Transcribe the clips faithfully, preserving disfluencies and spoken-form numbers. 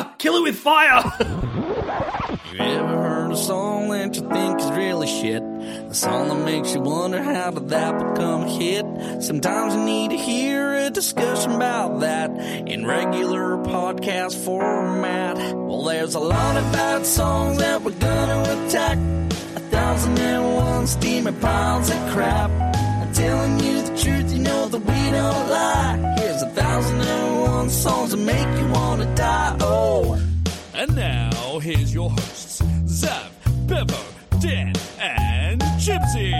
fire! Kill it with fire! You ever heard a song that you think is really shit? A song that makes you wonder how did that become a hit? Sometimes you need to hear a discussion about that in regular podcast format. Well, there's a lot of bad songs that we're gonna attack. A thousand and one steaming piles of crap. I'm telling you the truth, you know that we don't lie. Here's a thousand and one songs that make you wanna die. Oh. And now, here's your hosts, Zav, Bevo, Dan, and Gypsy.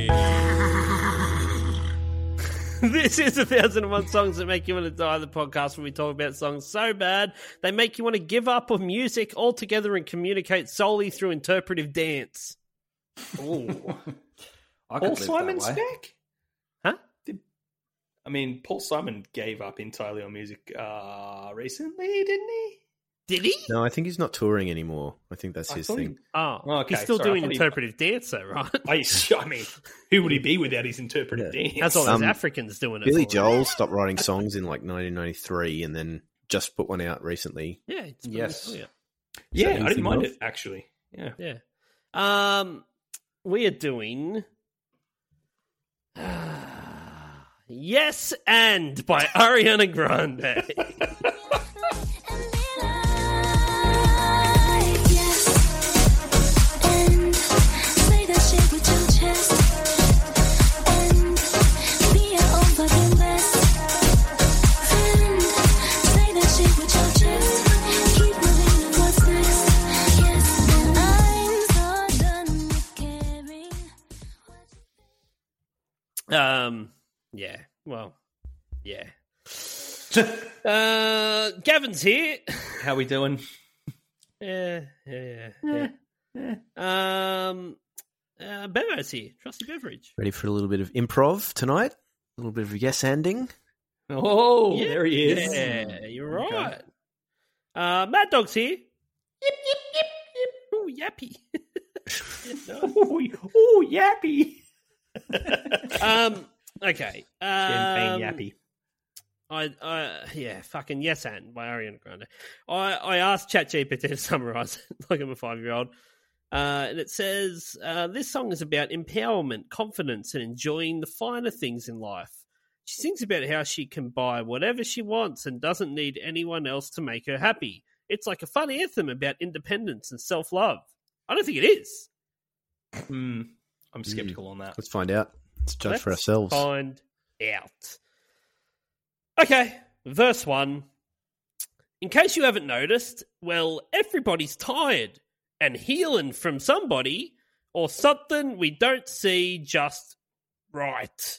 This is a thousand and one songs that make you want to die, the podcast where we talk about songs so bad they make you want to give up on music altogether and communicate solely through interpretive dance. Ooh. I Paul could live Simon's that way. back? Huh? Did, I mean, Paul Simon gave up entirely on music uh, recently, didn't he? Did he? No, I think he's not touring anymore. I think that's I his thought he- thing. Oh, Okay, he's still sorry, I doing thought he- interpretive dance, though, right? I, I mean, who would he be without his interpretive Yeah. dance? That's all Um, those Africans doing it. Billy for. Joel stopped writing songs in like nineteen ninety-three and then just put one out recently. Yeah, it's Yes. brilliant. Yeah, that I didn't anything mind else? it, actually. Yeah. Yeah. Um, we are doing Yes and by Ariana Grande. Um, yeah, well, yeah. uh, Gavin's here. How we doing? Yeah, yeah, yeah. yeah. Um, uh, Bevo's here. Trusty Beverage. Ready for a little bit of improv tonight? A little bit of yes-anding? Oh, Yeah, there he is. Yeah, you're Okay. right. Uh, Mad Dog's here. Yip, yip, yip, yip. Ooh, yappy. Oh, oh, yappy. um, okay. Champagne Um, yappy. I, I, yeah, fucking yes and by Ariana Grande. I, I asked ChatGPT to summarize it like I'm a five-year-old. Uh, and it says, uh, this song is about empowerment, confidence, and enjoying the finer things in life. She sings about how she can buy whatever she wants and doesn't need anyone else to make her happy. It's like a fun anthem about independence and self-love. I don't think it is. Mm, I'm skeptical on that. Let's find out. Let's judge Let's for ourselves. find out. Okay, verse one. In case you haven't noticed, well, everybody's tired and healing from somebody or something we don't see just right.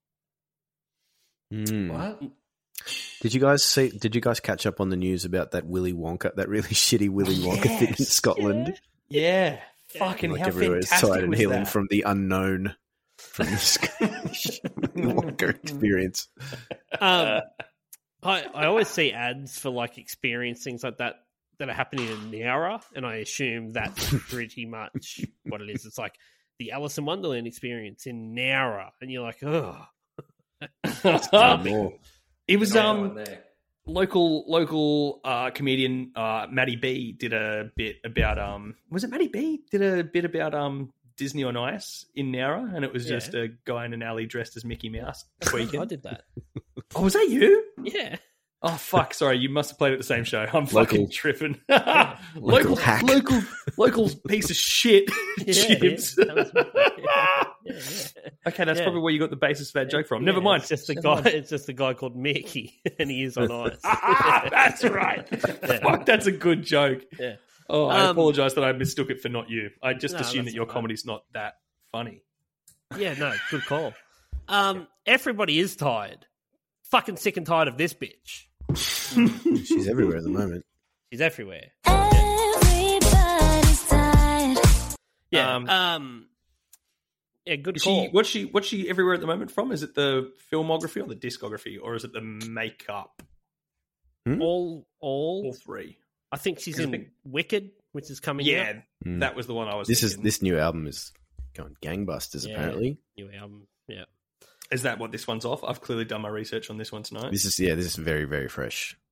Mm. What? Did you guys see? Did you guys catch up on the news about that Willy Wonka, that really shitty Willy Wonka thing in Yes. Scotland? Yeah. Fucking Like how everywhere is fantastic tired and was healing that? from the unknown, from the Willy Wonka experience. Um, I, I always see ads for like experience things like that that are happening in Nowra, and I assume that's pretty much what it is. It's like the Alice in Wonderland experience in Nowra, and you're like, oh. More. It was Got um one there. local local uh, comedian uh, Maddie B did a bit about um was it Maddie B did a bit about um Disney on Ice in Nowra, and it was Yeah. just a guy in an alley dressed as Mickey Mouse I tweaking. did that. Oh, was that you? Yeah. Oh fuck! Sorry, you must have played at the same show. I'm Local- fucking tripping. local local hack. local local piece of shit. Yeah, Chips. yeah, that was me. Yeah, yeah, yeah. Okay, that's Yeah. probably where you got the basis for that joke from. Never Yeah, mind. It's just a Never guy. mind. It's just a guy called Mickey, and he is on ice. Ah, that's right. Yeah. Fuck, that's a good joke. Yeah. Oh, I Um, apologize that I mistook it for not you. I just No, assumed that's that your all right. comedy's not that funny. Yeah, no, good call. Um, everybody is tired. Fucking sick and tired of this bitch. She's everywhere at the moment. She's everywhere. Everybody's tired. Yeah. Um, Um. Yeah, good Is call. she what's she what's she everywhere at the moment from? Is it the filmography or the discography, or is it the makeup? all, all. All three. I think she's 'Cause I in think- Wicked, which is coming out. Yeah, Mm. that was the one I was. This is thinking. this new album is going gangbusters. Yeah. Apparently, New album. Yeah. Is that what this one's off? I've clearly done my research on this one tonight. this is yeah, this is very very fresh.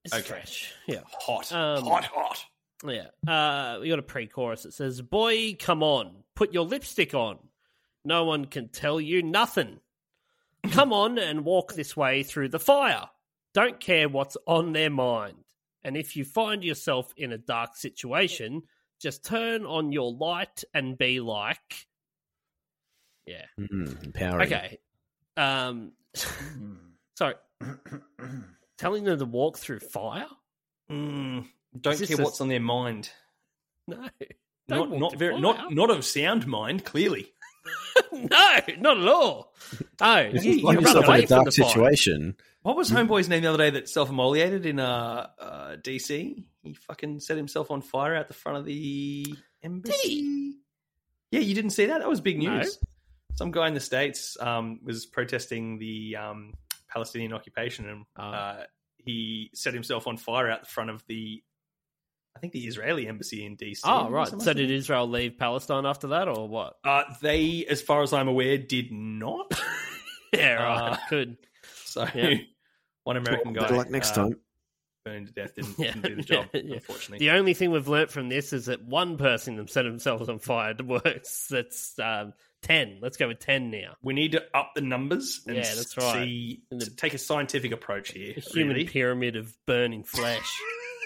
It's Okay. fresh. Yeah. Hot, Um, hot, hot. Yeah. Uh, we got a pre-chorus that says, "Boy, come on, put your lipstick on. No one can tell you nothing. Come on and walk this way through the fire. Don't care what's on their mind. And if you find yourself in a dark situation, just turn on your light and be like..." Yeah. Mm, empowering. Okay. Um, sorry. Telling them to walk through fire? Mm, don't Is this care a- what's on their mind. No. Not, Don't walk not through very, fire. not, not of sound mind. Clearly, No, not at all. No, If you, you you find run yourself in away a from dark the fire. situation, what was Homeboy's name the other day that self-immolated in uh, uh, D C? He fucking set himself on fire out the front of the embassy. Yeah, you didn't see that? That was big No. news. Some guy in the States um, was protesting the um, Palestinian occupation, and Oh. uh, he set himself on fire out the front of the, I think, the Israeli embassy in D C. Oh, right. Something So like did that. Israel leave Palestine after that, or what? Uh, they, as far as I'm aware, did not. Yeah, right. Uh, Good. So Yeah. one American guy good luck next uh, time. burned to death, didn't, Yeah. didn't do the job, Yeah. unfortunately. The only thing we've learnt from this is that one person that set themselves on fire works. That's um, ten. Let's go with ten now. We need to up the numbers and Yeah, that's right. see, And the- to take a scientific approach here. A human really. pyramid of burning flesh.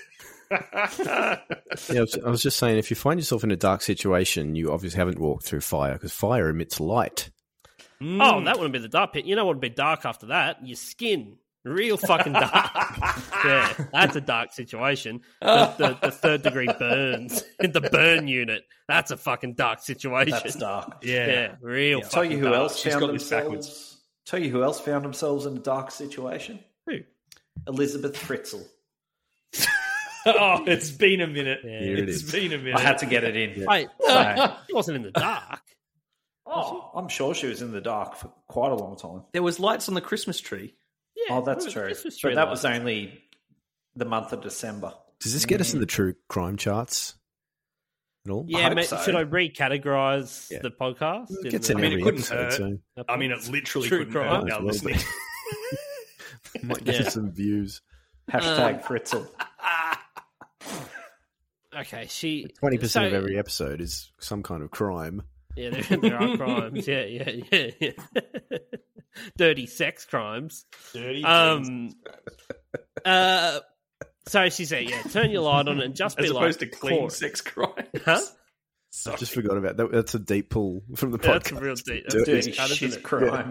Yeah, I was, I was just saying, if you find yourself in a dark situation, you obviously haven't walked through fire because fire emits light. Mm. Oh, that wouldn't be the dark pit. You know what would be dark after that? Your skin. Real fucking dark. Yeah, that's a dark situation. The, the, the third degree burns in the burn unit. That's a fucking dark situation. That's dark. Yeah. Yeah, real Tell you fucking who dark. else She's found got this themselves. backwards. Tell you who else found themselves in a dark situation. Who? Elizabeth Fritzl. Oh, it's been a minute. Yeah. Here it It's is. been a minute. I had to get it in. Wait, So- he wasn't in the dark. Oh, I'm sure she was in the dark for quite a long time. There was lights on the Christmas tree. Yeah, Oh, that's it was true. Christmas tree But that lights. was only the month of December. Does this get us in the true crime charts at all? Yeah, hope mate, so. should I recategorize Yeah. the podcast? It in gets the- in I mean, it every couldn't episode, hurt. so I mean, it literally True couldn't crime. hurt Might now as well listening. be. Might get Yeah. us some views. Hashtag Fritzl. Okay, she Twenty percent of so- every episode is some kind of crime. Yeah, there, there are crimes. Yeah, yeah, yeah, yeah. Dirty sex crimes. Dirty Um. uh. So she said, "Yeah, turn your light on and just as be opposed like to clean Cor- sex crimes. Huh? I just forgot about that. That's a deep pull from the Yeah, that's a podcast. real deep. That's Dirty deep Dirty cut, isn't shit it? crime.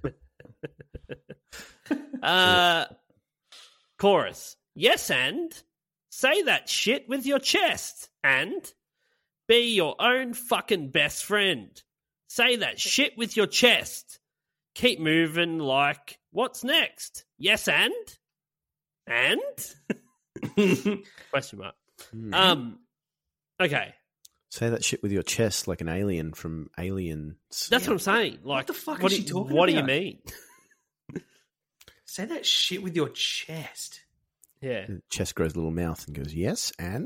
Uh, chorus. Yes, and say that shit with your chest, and be your own fucking best friend. Say that shit with your chest. Keep moving like, what's next? Yes, and? And? Question mark. Hmm. Um, okay. Say that shit with your chest like an alien from Aliens. That's what I'm saying. Like, the fuck what is do she you- talking What do you about? mean? Say that shit with your chest. Yeah. The chest grows a little mouth and goes, yes, and?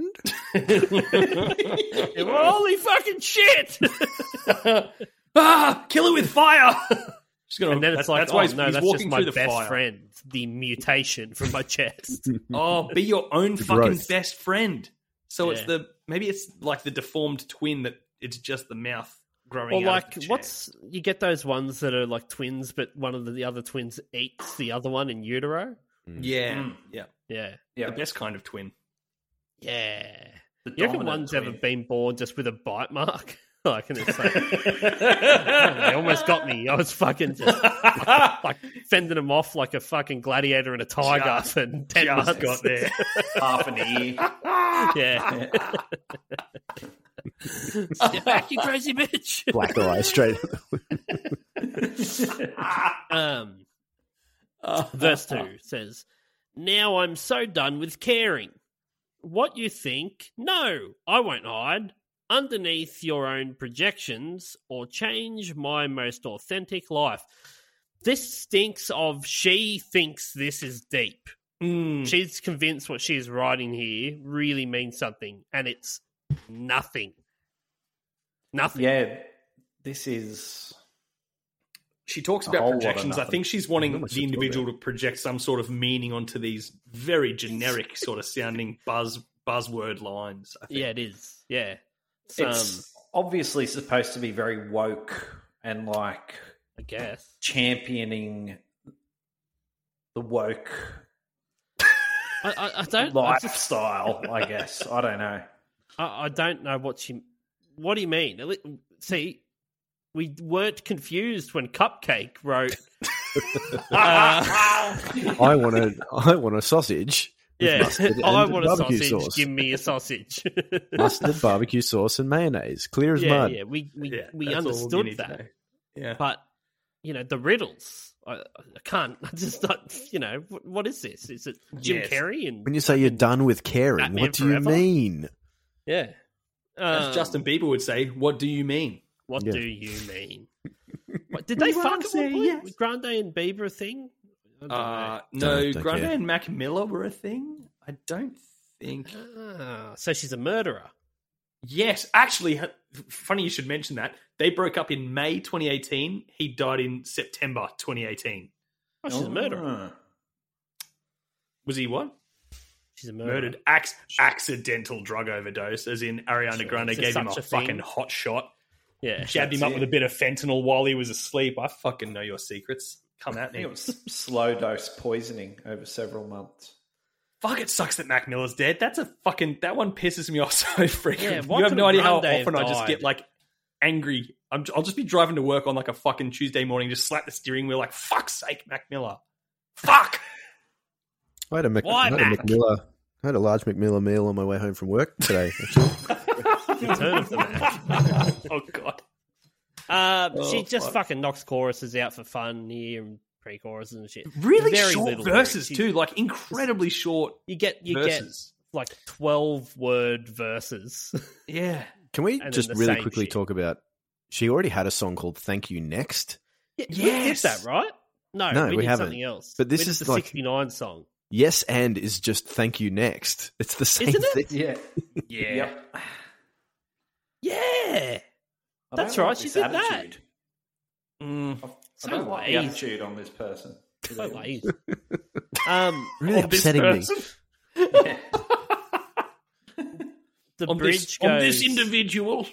Holy fucking shit! Ah, kill it with fire. She's gonna, And then it's that's, like, that's oh, why he's, no, he's that's walking just my through the best fire. friend. The mutation from my chest. Oh, be your own The fucking growth. best friend. So it's Yeah. the maybe it's like the deformed twin that it's just the mouth growing. Or out like, of the chest. what's you get those ones that are like twins, but one of the, the other twins eats the other one in utero. Yeah, Mm. yeah, Yeah, Yeah. the best kind of twin. yeah. The You reckon dominant one's twin. ever been born just with a bite mark? Like, and it's like, they almost got me. I was fucking just like, like fending them off like a fucking gladiator and a tiger Just- for ten just months. got there. half an ear. Yeah. Get back, you crazy bitch. Black eye straight at the Um, verse two says, "Now I'm so done with caring. What you think? No, I won't hide underneath your own projections or change my most authentic life." This stinks of she thinks this is deep. Mm. She's convinced what she's writing here really means something, and it's nothing. Nothing. Yeah, this is she talks A about whole lot of projections. I nothing. think she's wanting Not much the to talk individual to project some sort of meaning onto these very generic sort of sounding buzz buzzword lines. I think. Yeah, it is. Yeah. It's, um, It's obviously supposed to be very woke and like I guess. championing the woke I, I, I don't. I, just, lifestyle, I guess. I don't know. I, I don't know what she. What do you mean? See, we weren't confused when Cupcake wrote. uh, I want a, I want a sausage. with yeah, mustard I and want a barbecue sausage. sauce. Give me a sausage. Mustard, barbecue sauce, and mayonnaise. Clear as yeah, mud. yeah. We we Yeah, we that's all you understood need to that, know. Yeah. but you know the riddles. I, I can't. I just not. You know what, what is this? Is it Jim Yes. Carrey and When you say you're done with caring, Batman what do you Forever? mean? yeah? As Um, Justin Bieber would say, "What do you mean?" What Yeah. do you mean? What, did they You fuck wanna at say one point? yes? Was Grande and Bieber a thing? I don't Uh, Don't- no, don't Grande care. and Mac Miller were a thing. I don't think. know. Ah, so she's a murderer. Yes, actually, h- funny you should mention that. They broke up in May twenty eighteen. He died in September twenty eighteen. Oh, she's a murderer. Was he what? She's a murderer. Murdered. Ac- accidental drug overdose, as in Ariana Sure. Grande Is there gave him a, such a thing? fucking hot shot. Yeah. Jabbed him That's up it. with a bit of fentanyl while he was asleep. I fucking know your secrets. Come at I think me. it was slow dose poisoning over several months. Fuck, it sucks that Mac Miller's dead. That's a fucking... That one pisses me off so frequently. Yeah, what you have could no idea how Grande have often I just died? get, like, angry. I'm, I'll just be driving to work on, like, a fucking Tuesday morning, just slap the steering wheel, like, fuck's sake, Mac Miller. Fuck! I had a, Mc, Why, I had a Mac? McMiller. I had a large McMiller meal on my way home from work today. Actually. Return of the Mac. Oh, God. Uh, Oh, she just fuck. fucking knocks choruses out for fun here and pre-choruses and shit. Really Very short little verses, lyrics. too. Like, incredibly short You get you verses. get like twelve word verses. Yeah. Can we then just the really same quickly shit. talk about? She already had a song called "Thank You" next. Yeah, we did Yes. that, right? No, No, we, we did haven't. something else. But this we did is the like- sixty-nine song. Yes, and is just "Thank You" next. It's the same Isn't it? thing. Yeah. Yeah. Yep. Yeah, I That's don't right, like she this did that. attitude. Mm. I So don't like the lazy. attitude on this person. so lazy. Um, Really On this upsetting me. person? Yeah. the On bridge this, goes. on this individual.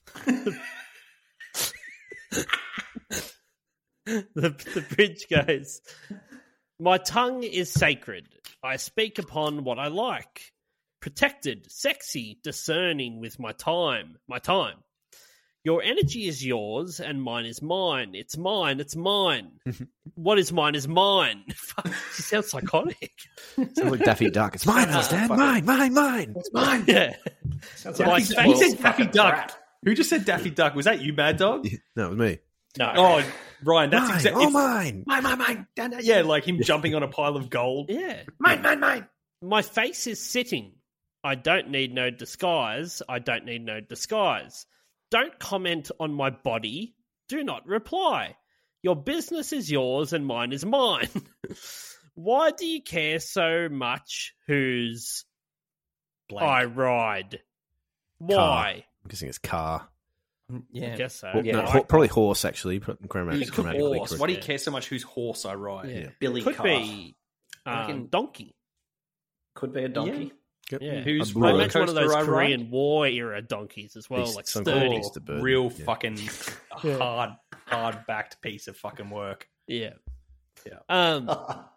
the, the bridge goes. My tongue is sacred. I speak upon what I like. Protected, sexy, discerning with my time. My time. Your energy is yours, and mine is mine. It's mine. It's mine. What is mine is mine. Fuck, she sounds psychotic. Sounds like Daffy Duck. It's mine, Uh, Dad. fuck Mine, mine, mine. It's mine. Yeah. Sounds Daffy like Duck. spoiled Who said Daffy fucking Duck? brat. Who just said Daffy Duck? Was that you, Mad Dog? No, it was me. No. Oh, Ryan, that's Mine. exactly. Oh, mine. Mine, mine, mine. Dun, dun. Yeah, like him jumping on a pile of gold. Yeah. Mine, mine, mine. My face is sitting. I don't need no disguise. I don't need no disguise. Don't comment on my body. Do not reply. Your business is yours and mine is mine. Why do you care so much whose Blank. I ride? Car. Why? I'm guessing it's car. I Yeah. guess so. Well, Yeah. no, Like- ho- probably horse, actually. But grammatic- Who's grammatically horse? correct. Why do you Yeah. care so much whose horse I ride? Yeah. Billy Could Car. be um, reckon- donkey. Could be a donkey. Yep. Yeah. Who's A I brewer. imagine one of those Coaster I ride? Korean War era donkeys as well, Beast- like some kind of sturdy. beast of burden. Real Yeah. fucking Yeah. hard, hard backed piece of fucking work. Yeah. Yeah. Um.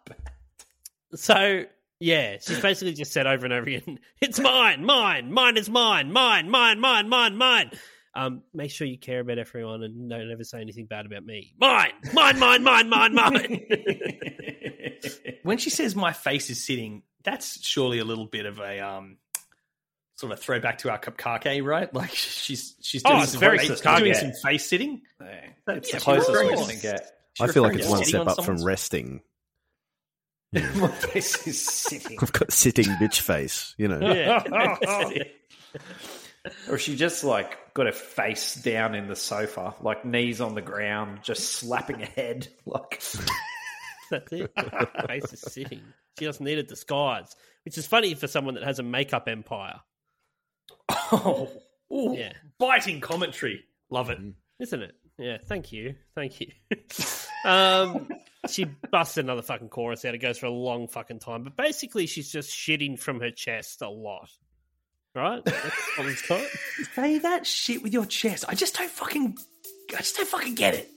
So yeah, she's basically just said over and over again, "It's mine, mine, mine is mine, mine, mine, mine, mine, mine." Um, make sure you care about everyone and don't ever say anything bad about me. Mine, mine, mine, mine, mine, mine. When she says my face is sitting, that's surely a little bit of a um sort of a throwback to our Kapkake, right? Like she's she's Oh, doing, it's some, very face, Kapkake. doing some face sitting. It's Yeah, the closest she's we're referring going to- to get. I feel like referring it's to one sitting step on up from someone's- resting. My face is sitting. I've got sitting bitch face, you know. Yeah. Or she just like got her face down in the sofa, like knees on the ground, just slapping her head. Like That's it. Her face is sitting. She doesn't need a disguise, which is funny for someone that has a makeup empire, Oh, ooh, Yeah. biting commentary. Love it. isn't it? Yeah, thank you. Thank you. um, she busts another fucking chorus out. It goes for a long fucking time. But basically, she's just shitting from her chest a lot. Right? That's what it's got. Say that shit with your chest. I just don't fucking... I just don't fucking get it.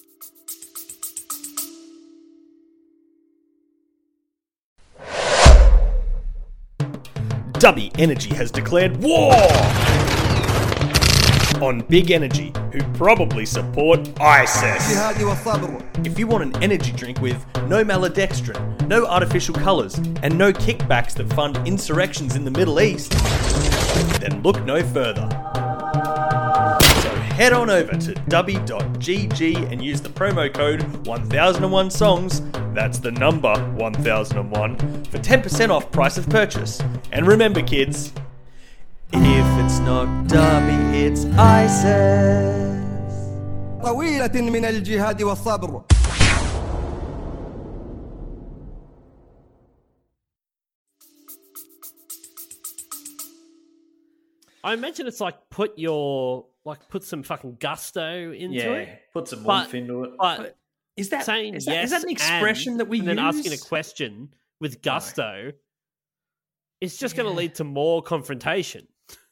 Dubby Energy has declared war on Big Energy, who probably support ISIS. If you want an energy drink with no maltodextrin, no artificial colours, and no kickbacks that fund insurrections in the Middle East, then look no further. So head on over to dubby dot g g and use the promo code one thousand one songs, that's the number one thousand one, for ten percent off price of purchase. And remember, kids, if it's not Dubby, it's ISIS. طويلة من الجهاد والصبر. I imagine it's like put your like put some fucking gusto into Yeah, it. put some But- oomph into it. But Is that, saying is that, yes is that an expression and, that we and use? then asking a question with gusto is just going to lead to more confrontation.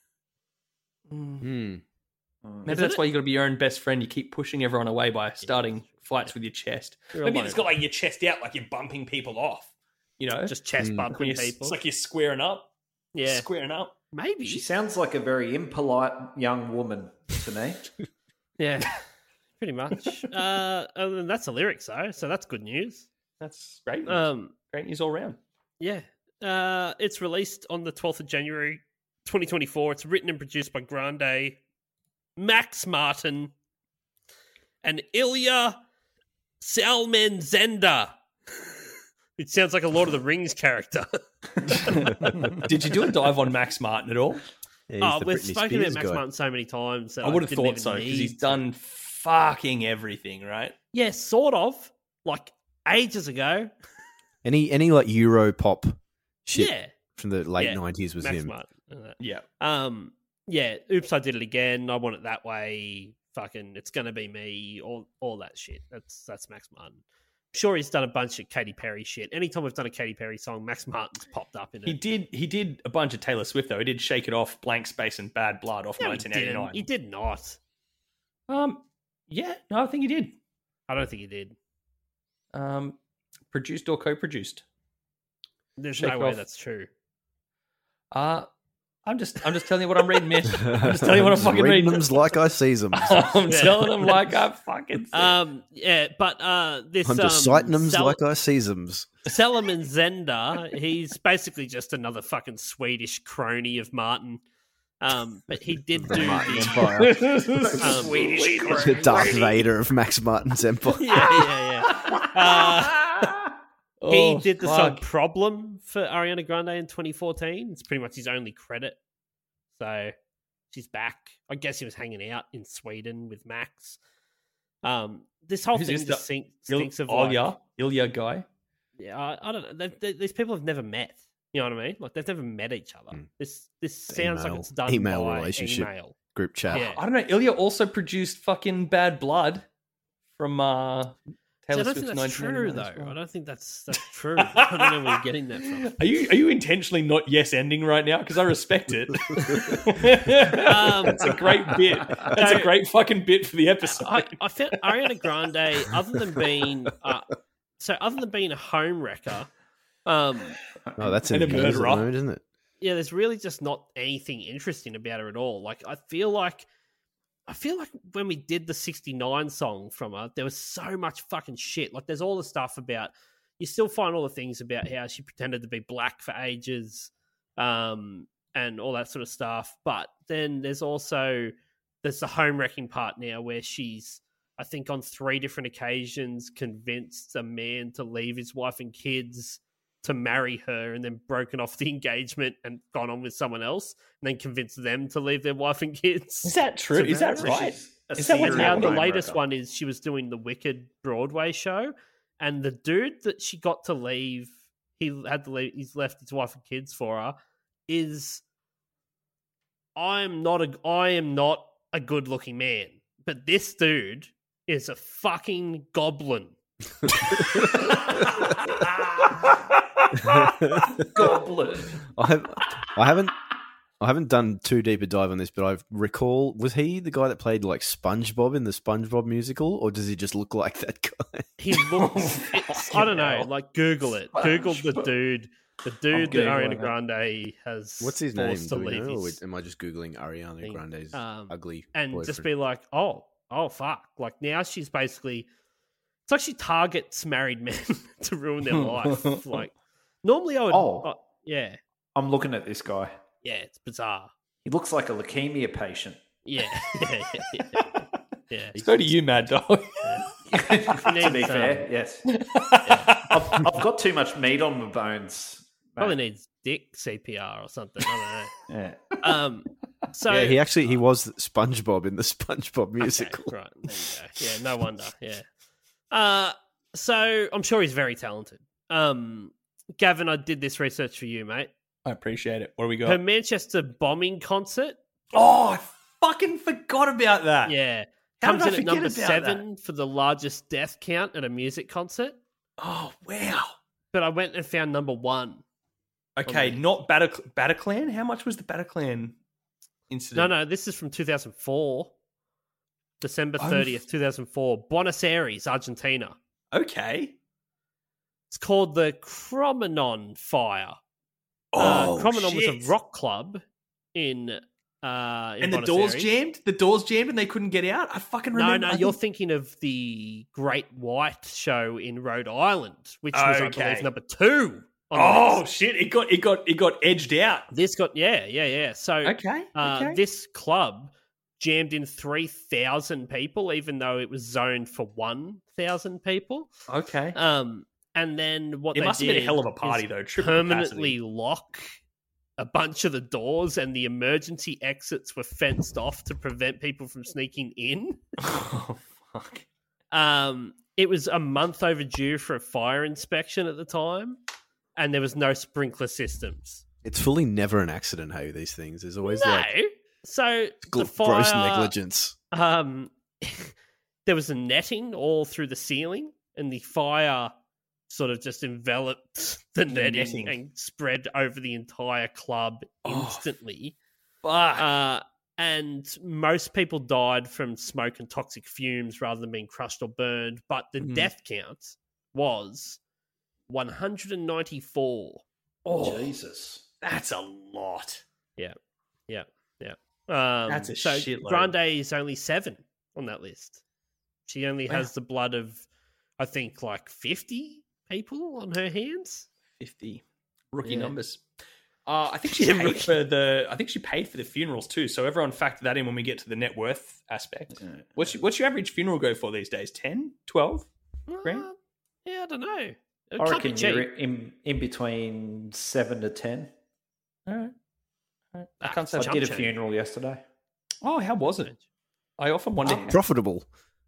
Hmm. Maybe Isn't that's it? why you got to be your own best friend. You keep pushing everyone away by starting fights with your chest. You're Maybe alone. it's got like your chest out, like you're bumping people off. You know, Just chest Mm. bumping When you're- people. it's like you're squaring up. yeah, Squaring up. maybe. She sounds like a very impolite young woman to me. Yeah, pretty much. uh, other than that's the lyrics though, so that's good news. That's great. News. Um, great news all round. yeah, uh, it's released on the twelfth of January, twenty twenty-four. It's written and produced by Grande, Max Martin, and Ilya Salmenzender. It sounds like a Lord of the Rings character. Did you do a dive on Max Martin at all? Yeah, he's Oh, the we've Britney spoken Spears about Max guy. Martin so many times. That I would have didn't thought even so because he's need to. done fucking everything, right? Yeah, sort of. Like ages ago. Any any like Euro pop shit Yeah, from the late Yeah, nineties was Max him. Martin. and that. Yeah. Um, yeah. Oops, I did it again. I want it that way. Fucking, it's gonna be me. All all that shit. That's that's Max Martin. Sure, he's done a bunch of Katy Perry shit. Anytime we've done a Katy Perry song, Max Martin's popped up in it. He did. He did a bunch of Taylor Swift though. He did "Shake It Off," "Blank Space," and "Bad Blood" off No, he nineteen didn't. eighty-nine. He did not. Um, yeah, no, I think he did. I don't think he did. Um, produced or co-produced. There's Shake no It way Off. that's true. Uh I'm just, I'm just telling you what I'm reading, man. I'm just telling you what I'm Just fucking reading reading. them's like I sees them. I'm telling them like I fucking. See. Um, yeah, but uh, this I'm just um, citing them's Sal- like I sees them's. Solomon Zender, he's basically just another fucking Swedish crony of Martin. Um, but he did do Martin the Empire. um, Swedish The Darth Vader of Max Martin's empire. yeah, yeah, yeah. Uh, he Oh, did the song fuck. "Problem" for Ariana Grande in twenty fourteen. It's pretty much his only credit. So she's back. I guess he was hanging out in Sweden with Max. Um, this whole Who's thing this? just The- sink, Il- stinks of like, Ilya, Ilya guy. yeah, I, I don't know. They, they, these people have never met. You know what I mean? Like they've never met each other. Mm. This this sounds like Email. it's done Email by relationship. email. Group chat. Yeah. I don't know. Ilya also produced fucking "Bad Blood" from uh, So I Taylor don't think Swift's that's true, nineteen though. ninety-nine as well. I don't think that's that's true. I don't know where you're getting that from. Are you are you intentionally not yes ending right now? Because I respect it. Um, That's a great bit. That's a great fucking bit for the episode. I, I felt Ariana Grande, other than being uh, so, other than being a home wrecker, um, Oh, that's in And the a news at the murderer. moment, isn't it? yeah, there's really just not anything interesting about her at all. Like I feel like I feel like when we did the sixty-nine song from her, there was so much fucking shit. Like there's all the stuff about you still find all the things about how she pretended to be black for ages, um, and all that sort of stuff. But then there's also there's the home wrecking part now where she's I think on three different occasions convinced a man to leave his wife and kids to marry her and then broken off the engagement and gone on with someone else and then convinced them to leave their wife and kids. Is that true? Is that So right? she's a Is that what's And serial now the happening? latest homewrecker. one is she was doing the Wicked Broadway show, and the dude that she got to leave, he had to leave, he's left his wife and kids for her, is I'm not a I am not a good looking man, but this dude is a fucking goblin. Goblin. I, have, I haven't I haven't done too deep a dive on this, but I recall, was he the guy that played like SpongeBob in the SpongeBob musical, or does he just look like that guy? He looks. It's, I don't know. Like Google it. Google the dude. The dude that Ariana Grande has. What's his name? To Do we leave know, his, or am I just googling Ariana Grande's um, ugly and boyfriend? just be like, oh, oh fuck! Like now she's basically. It's like she targets married men to ruin their life. Like normally I would. Oh. Uh, yeah. I'm looking at this guy. Yeah, it's bizarre. He looks like a leukemia patient. Yeah, yeah, yeah. yeah. yeah. Let's go to you, Mad Dog. To be needs, fair, um, yes. I've, I've got too much meat on my bones. Probably mate. needs dick C P R or something. I don't know. Yeah. Um, so yeah, he actually he was SpongeBob in the SpongeBob okay, musical. right? There you go. Yeah, no wonder. Yeah. Uh, so I'm sure he's very talented. Um, Gavin, I did this research for you, mate. I appreciate it. What do we got? Her Manchester bombing concert. Oh, I fucking forgot about that. Yeah, How comes did in I at forget number about seven for the largest death count at a music concert. Oh, wow. But I went and found number one. Okay, Okay. not Battac- Bataclan. How much was the Bataclan incident? No, no, this is from two thousand four, December Oh, thirtieth, two thousand four, Buenos Aires, Argentina. Okay. It's called the Cromanon Fire. Oh, uh, Cromanon shit. was a rock club in, uh, in And the Buenos doors Aires. jammed? The doors jammed and they couldn't get out? I fucking No, remember. no, I you're think- thinking of the Great White Show in Rhode Island, which was, I Okay. believe, number two. On the Oh list. shit! It got it got it got edged out. This got, yeah, yeah, yeah. So, Okay, uh, okay. this club jammed in three thousand people, even though it was zoned for one thousand people. Okay. Um, and then what It they must have been a did hell of a party, is though. Triple permanently capacity. lock a bunch of the doors, and the emergency exits were fenced off to prevent people from sneaking in. Oh fuck! Um, it was a month overdue for a fire inspection at the time, and there was no sprinkler systems. It's fully never an accident, hey, these things. There's always No, like so gl- the fire, gross negligence. Um, there was a netting all through the ceiling, and the fire sort of just enveloped the netting, netting. and spread over the entire club Oh, instantly. Fuck. Uh, and most people died from smoke and toxic fumes rather than being crushed or burned. But the Mhm. death count was one hundred ninety-four. oh, Jesus. that's a lot. Yeah, yeah, yeah. Um, That's a so shitload. Grande is only seven on that list. She only Wow. has the blood of, I think, like fifty people on her hands. Fifty rookie Yeah. numbers. Uh, I think she Yeah, paid rookie. for the. I think she paid for the funerals too. So everyone factor that in when we get to the net worth aspect. Yeah. What's your, what's your average funeral go for these days? ten, twelve? Grand? Uh, yeah, I don't know. It I can't be reckon cheap. you're in, in between seven to ten. All right. All right. I Ah, can't say. I Chump did a change. funeral yesterday. Oh, how was it? I often wonder. Um, Profitable.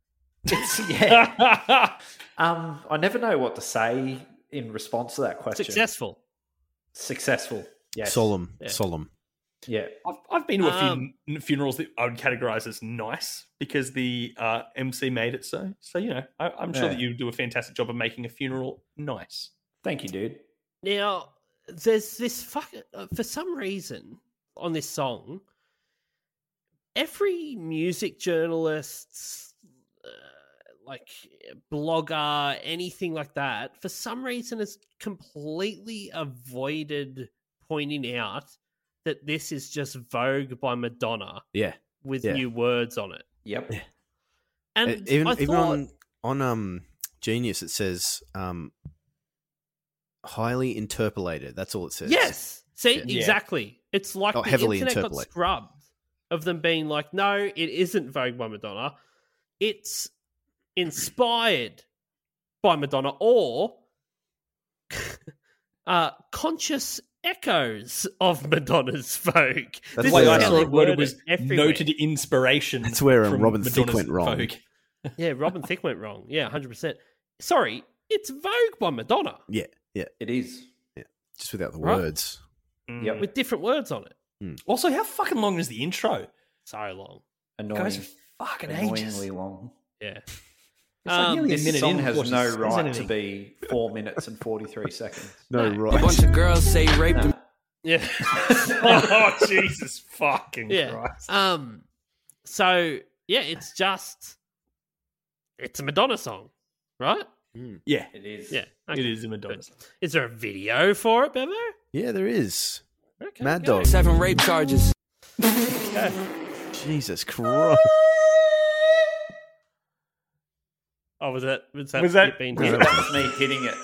It's, yeah. um, I never know what to say in response to that question. Successful. Successful. Yes. Solemn. Yeah. Solemn. Yeah. I've, I've been to a few Um, n- funerals that I would categorize as nice because the uh, M C made it so. So, you know, I, I'm sure Yeah. that you do a fantastic job of making a funeral nice. Thank you, dude. Now, there's this fuck. Uh, for some reason, on this song, every music journalist, uh, like blogger, anything like that, for some reason has completely avoided pointing out that this is just Vogue by Madonna Yeah. with Yeah. new words on it. Yep. And Uh, even I even thought, on on um Genius it says um highly interpolated. That's all it says. yes, see, Yeah. exactly. It's like Oh, the heavily internet got interpolate. scrubbed of them being like, no, it isn't Vogue by Madonna. It's inspired by Madonna or uh, conscious echoes of Madonna's Vogue. That's The This way where, I is uh, saw how it they worded word was everywhere. noted inspiration. That's where, um, from Robin Thicke Madonna's went wrong. Vogue. Yeah, Robin Thicke went wrong. Yeah, one hundred percent. Sorry, it's Vogue by Madonna Yeah. Yeah. It is. Just without the Right. words. Yep. with different words on it. Also, how fucking long is the intro? So long. Annoying. Guys, are fucking ages. Annoyingly long. Yeah. Um, nearly a This minute song in has before she no says right to anything. be four minutes and forty-three seconds. No, No. right. A bunch of girls say rape them. yeah. Oh, Jesus fucking Yeah. Christ. Um. So yeah, it's just it's a Madonna song, right? Yeah, It is. Yeah. it okay. is a Madonna song. Is there a video for it, Bevo? Yeah, there is. Okay, Mad go. Dog. Seven rape charges. Jesus Christ. Oh, was that was that Was that- it being Yeah, hit? that was me hitting it.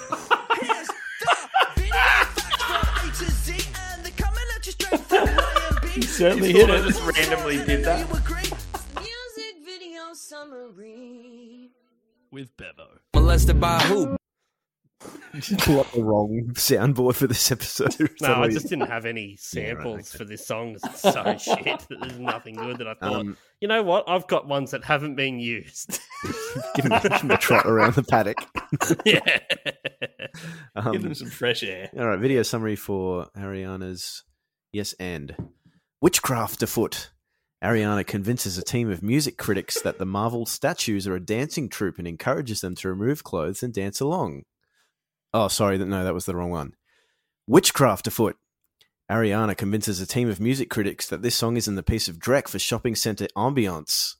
He certainly You hit thought I it. just randomly did that. Music video summary. With Bevo. Molested by who? Pull the wrong soundboard for this episode. No, I just didn't have any samples okay. for this song. 'Cause it's so shit that there's nothing good that I thought. Um, You know what? I've got ones that haven't been used. give, him, give him a trot around the paddock. yeah. Um, Give them some fresh air. All right, video summary for Ariana's Yes and. Witchcraft afoot. Ariana convinces a team of music critics that the Marvel statues are a dancing troupe and encourages them to remove clothes and dance along. Oh, sorry, no, that was the wrong one. Witchcraft afoot. Ariana convinces a team of music critics that this song is in the piece of dreck for shopping centre ambiance.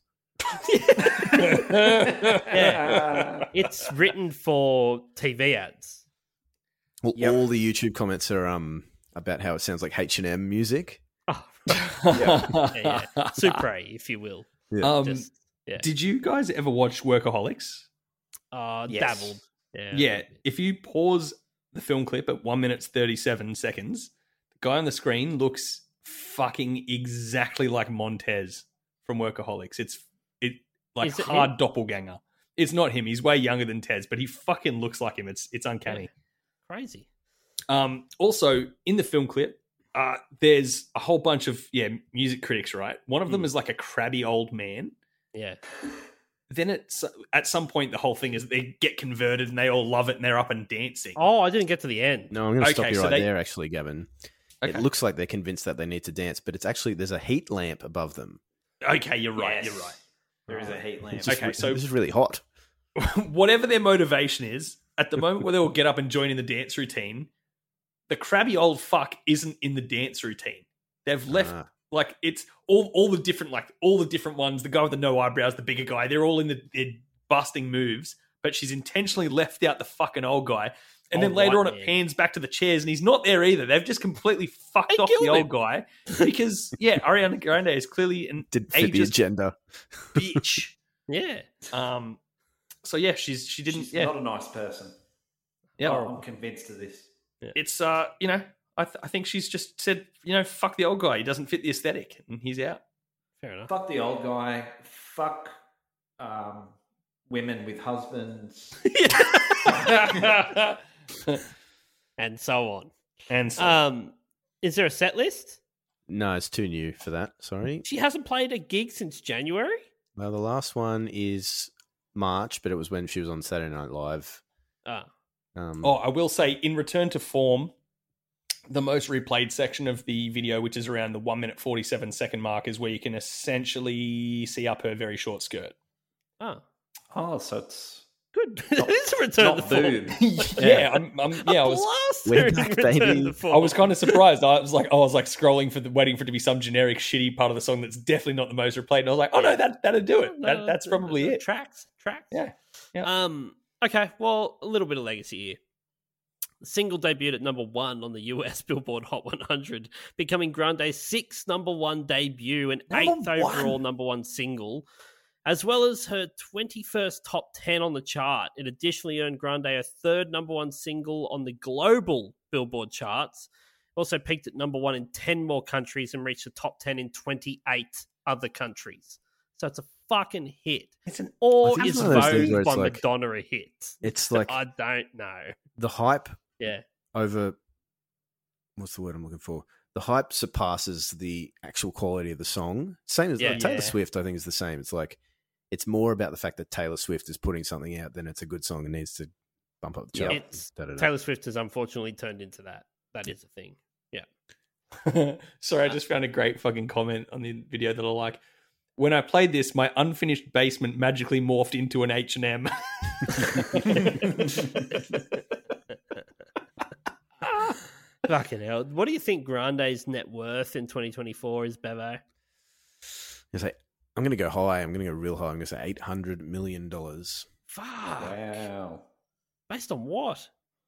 Yeah. It's written for T V ads. Well, Yep. all the YouTube comments are um about how it sounds like H and M music. Oh, yeah, yeah. Supre, if you will. Um, Just, yeah. Did you guys ever watch Workaholics? Uh, Yes. dabbled. Yeah. Yeah. If you pause the film clip at one minute thirty-seven seconds, the guy on the screen looks fucking exactly like Montez from Workaholics. It's it like Is it hard him? doppelganger. It's not him. He's way younger than Tez, but he fucking looks like him. It's it's uncanny. Crazy. Um, also, in the film clip, uh, there's a whole bunch of yeah music critics. Right, one of them Mm. is like a crabby old man. Yeah. Then it's at some point the whole thing is they get converted and they all love it and they're up and dancing. Oh, I didn't get to the end. No, I'm going to stop Okay, you so right they- there, actually, Gavin. Okay. It looks like they're convinced that they need to dance, but it's actually there's a heat lamp above them. Okay, you're right. Yes. You're right. There is a heat lamp. It's just Okay, re- so- this is really hot. Whatever their motivation is, at the moment where they all get up and join in the dance routine, the crabby old fuck isn't in the dance routine. They've left Ah. like it's all all the different like all the different ones. The guy with the no eyebrows, the bigger guy, they're all in the they're busting moves, but she's intentionally left out the fucking old guy. And then Old later white on, it man. pans back to the chairs, and he's not there either. They've just completely fucked They off the killed old him. guy because yeah, Ariana Grande is clearly an Didn't fit the ageist agenda. bitch. Yeah. Um, so yeah, she's she didn't. She's yeah, not a nice person. yeah. I'm convinced of this. It's uh, you know, I th- I think she's just said, you know, fuck the old guy. He doesn't fit the aesthetic, and he's out. Fair enough. Fuck the old guy. Fuck um, women with husbands. And so on. And so, Um, is there a set list? No, it's too new for that. Sorry. She hasn't played a gig since January. Well, the last one is March, but it was when she was on Saturday Night Live. Ah, Um, oh, I will say, in return to form, the most replayed section of the video, which is around the one minute forty seven second mark, is where you can essentially see up her very short skirt. ah, Oh, so it's good. it is a return not to form. boob. yeah, I'm, I'm, yeah, I A was. blaster We're in back, return baby. to form. I was kind of surprised. I was like, I was like scrolling for the waiting for it to be some generic shitty part of the song that's definitely not the most replayed. And I was like, oh no, that that'd do it. No, That, that's no, probably no, it. Tracks, tracks. Yeah, yeah. Um. Okay. Well, a little bit of legacy here. The single debuted at number one on the U S Billboard Hot one hundred, becoming Grande's sixth number one debut and Number eighth overall number one single, as well as her twenty-first top ten on the chart. It additionally earned Grande a third number one single on the global Billboard charts. Also peaked at number one in ten more countries and reached the top ten in twenty-eight other countries. So it's a fucking hit. It's an Or I think is it's one of those things where Vogue it's by like- Madonna a hit? it's like I don't know. the hype Yeah. over. What's the word I'm looking for? The hype surpasses the actual quality of the song. Same as Yeah. like, Taylor Yeah. Swift, I think is the same. It's like it's more about the fact that Taylor Swift is putting something out than it's a good song and needs to bump up the chart. It's Da-da-da. Taylor Swift has unfortunately turned into that. That is a thing. Yeah. Sorry, I just found a great fucking comment on the video that I like. when I played this, my unfinished basement magically morphed into an H and M. Fucking hell. What do you think Grande's net worth in twenty twenty-four is, Bevo? I say, I'm going to go high. I'm going to go real high. I'm going to say eight hundred million dollars. Fuck. Wow. Based on what?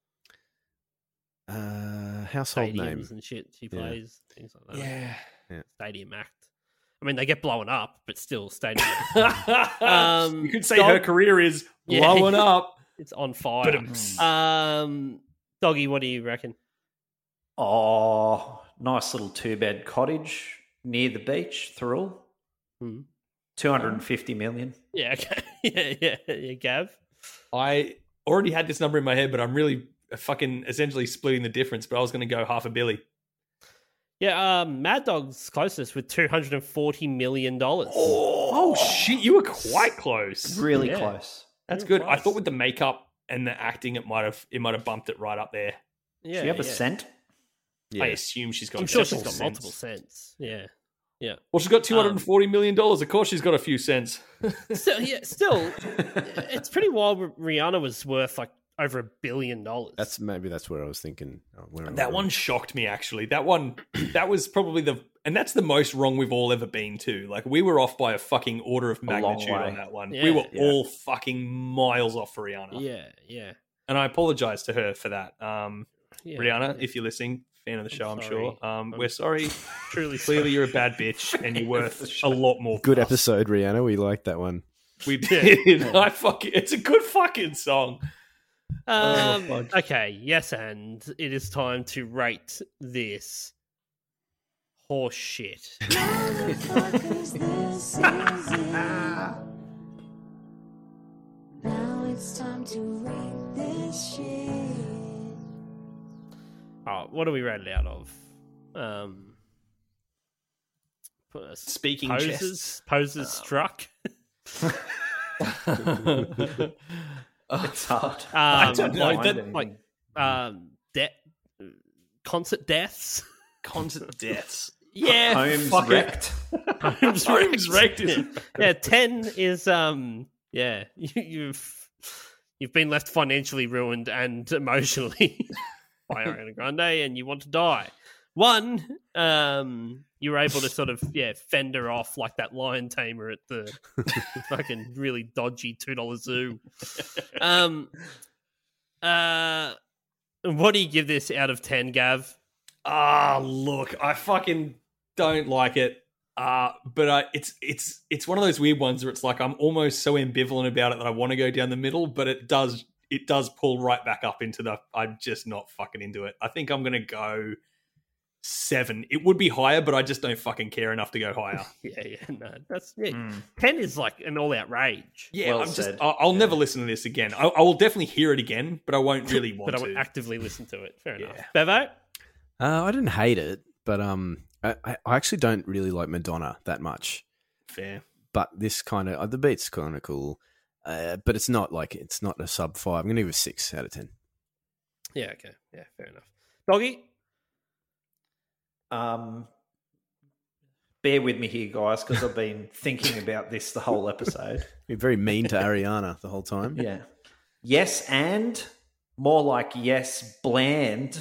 Uh, household Stadiums name. and shit she Yeah. plays, things like that. Yeah. Stadium act. I mean, they get blown up, but still stadium act. Um, you could say Dog- her career is Yeah. blowing up. It's on fire. Um, Doggy, what do you reckon? Oh, nice little two-bed cottage near the beach, Thurl. Hmm. two hundred fifty million. Yeah, okay. yeah, yeah, yeah, Gav. I already had this number in my head, but I'm really fucking essentially splitting the difference. But I was going to go half a billy. Yeah, um, Mad Dog's closest with two hundred forty million dollars. Oh, shit, you were quite close. Really Yeah. close. That's Real good. I close. thought with the makeup and the acting, it might have it might have bumped it right up there. Yeah, Do you have a yeah. cent? Yeah. I assume she's got. I'm sure she's several got cents. multiple cents. Yeah, yeah. Well, she's got two hundred forty million dollars. Of course, she's got a few cents. Still, yeah, still, it's pretty wild. Rihanna was worth like over a billion dollars. That's maybe that's where I was thinking. uh, Where That one shocked me, actually. That one, that was probably the, and that's the most wrong we've all ever been to. Like, we were off by a fucking order of long magnitude way. on that one. Yeah. we were Yeah. all fucking miles off for Rihanna. yeah, yeah, And I apologize to her for that. Um, yeah. Rihanna, if you're listening, fan of the show, I'm, sorry. sure. Um, I'm we're sorry. truly Clearly, you're a bad bitch, and you're worth a lot more. Good than us. episode, Rihanna. We liked that one. We did. I fucking. It's a good fucking song. Um, Oh, fuck. okay, yes, and it is time to rate this horse shit. Motherfuckers, this is it. Now it's time to rate this shit. Oh, what do we rate it out of? Um, put a- Speaking poses, chests. poses struck. It's hard. Um, I don't know. like, Find that- anything. like um, de- concert deaths. Concert deaths. Yeah, Homes fuck it. wrecked. Homes Homes wrecked is- Yeah. yeah, ten is um, yeah, you, you've you've been left financially ruined and emotionally by Ariana Grande, and you want to die. One, um, you were able to sort of yeah fend her off like that lion tamer at the fucking really dodgy two dollar zoo. Um, uh, what do you give this out of ten, Gav? Ah, look, I fucking don't like it. Uh, but I, it's it's it's one of those weird ones where it's like I'm almost so ambivalent about it that I want to go down the middle, but it does it does pull right back up into the I'm just not fucking into it. I think I'm gonna go seven. It would be higher, but I just don't fucking care enough to go higher. Yeah, yeah, no, that's yeah. Ten is like an all-out rage, Yeah, Well I'm just said. I'll, I'll never listen to this again. I, I will definitely hear it again, but I won't really want but I to. would actively listen to it. Fair enough. Yeah. Bevo, Uh, I didn't hate it, but um, I, I I actually don't really like Madonna that much. Fair. But this kind of uh, the beat's kind of cool, uh, but it's not like it's not a sub five. I'm gonna give it a six out of ten. yeah, okay, yeah, fair enough. Doggy, Um, bear with me here, guys, because I've been thinking about this the whole episode. You're very mean to Ariana the whole time. Yeah. Yes, and more like yes, bland.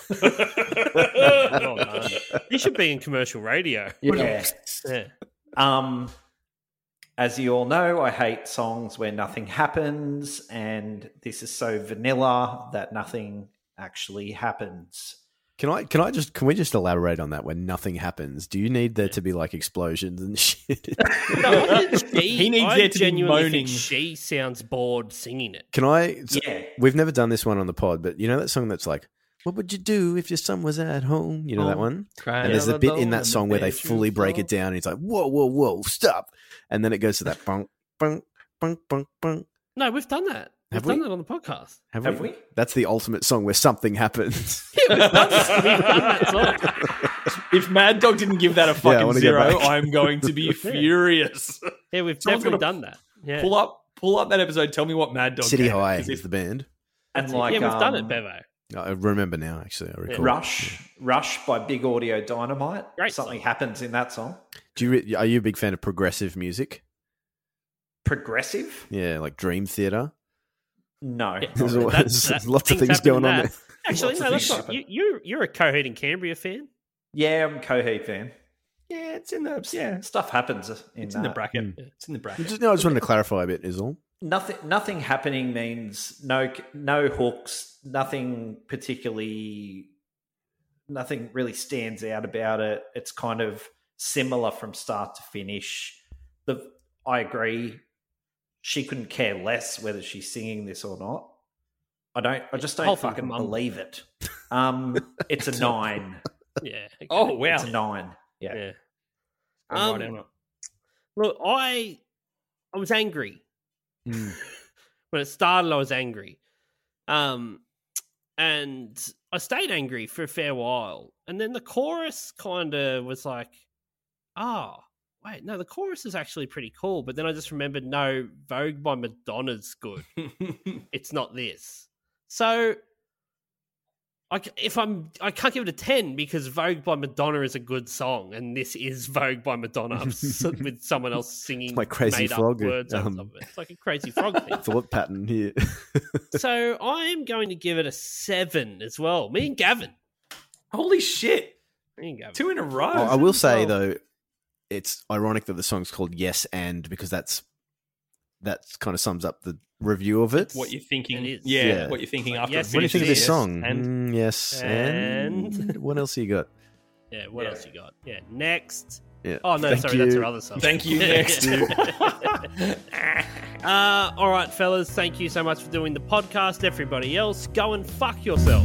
well done. You should be in commercial radio. Yeah. Yeah. Um, as you all know, I hate songs where nothing happens, and this is so vanilla that nothing actually happens. Can I? Can I just? Can we just elaborate on that? When nothing happens, do you need there to be like explosions and shit? No, I think she, He needs I there to be genuinely moaning. think she sounds bored singing it. Can I? so- Yeah. We've never done this one on the pod, but you know that song that's like, "What would you do if your son was at home?" You know that one. And there's a bit in that song where they fully break it down, and it's like, "Whoa, whoa, whoa, stop!" And then it goes to that bunk, bunk, bunk, bunk, bunk. No, we've done that. We've Have done we? that on the podcast. Have, Have we? we? That's the ultimate song where something happens. Yeah, we've done, we've done that song. If Mad Dog didn't give that a I fucking wanna go zero, back. I'm going to be furious. Yeah, we've Someone's definitely gonna done that. Yeah, Pull up, pull up that episode. Tell me what Mad Dog. City gave it, High 'cause is if- the band. And like yeah, we've done it, um, Bevo. I remember now, actually. I recall. Rush, Rush by Big Audio Dynamite. Great Something song. happens in that song. Do you re- are you a big fan of progressive music? Progressive? Yeah, like Dream Theater. No. Yeah. There's, Oh, al- that's- there's that- lots of things things happen going in on that. there. Actually, Lots no, of that's things not. happen. You, you're you're a Coheed and Cambria fan. Yeah, I'm a Coheed fan. Yeah, it's in the yeah, Stuff happens in it's in the that. bracket. Mm. Yeah, it's in the bracket. Just, no, I just wanted to clarify a bit. Is all. Nothing. Nothing happening means no. No hooks. Nothing particularly. Nothing really stands out about it. It's kind of similar from start to finish. The I agree. She couldn't care less whether she's singing this or not. I don't. I just Whole don't thing's fucking mumble. believe it. Um, it's a nine. Yeah. okay. Oh wow! It's a nine. Yeah. Yeah. I'm Um, right down it. Look, I I was angry Mm. when it started. I was angry, um, and I stayed angry for a fair while, and then the chorus kind of was like, "Oh, wait, no, the chorus is actually pretty cool." But then I just remembered, no, Vogue by Madonna's good. It's not this. So, I, c- if I'm, I can't give it a ten because Vogue by Madonna is a good song, and this is Vogue by Madonna s- with someone else singing my Crazy made up Frog, words on um, top of it. It's like a Crazy Frog thing. Thought pattern here. So I am going to give it a seven as well. Me and Gavin. Holy shit! Me and Gavin. Two in a row. Oh, I will say Well- though, it's ironic that the song's called "Yes and" because that's that kind of sums up the review of it. What you're thinking? It is. Yeah, Yeah. what you're thinking Like, after. yes, it What do you think of this finishes. song? And Mm, yes, and, And- what else you got? Yeah, what Yeah. else you got? Yeah, next. Yeah. Oh, no, Thank sorry, that's you. our other song. thank you. Next. Uh, all right, fellas, thank you so much for doing the podcast. Everybody else, go and fuck yourself.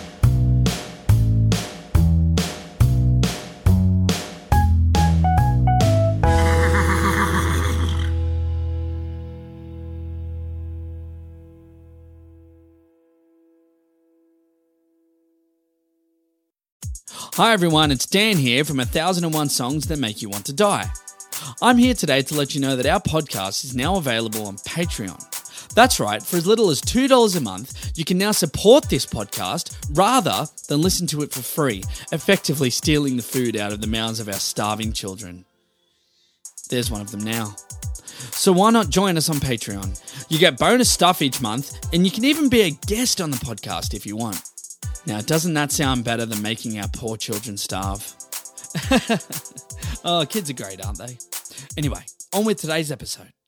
Hi everyone, it's Dan here from one thousand one Songs That Make You Want to Die. I'm here today to let you know that our podcast is now available on Patreon. That's right, for as little as two dollars a month, you can now support this podcast rather than listen to it for free, effectively stealing the food out of the mouths of our starving children. There's one of them now. So why not join us on Patreon? You get bonus stuff each month, and you can even be a guest on the podcast if you want. Now, doesn't that sound better than making our poor children starve? Oh, kids are great, aren't they? Anyway, on with today's episode.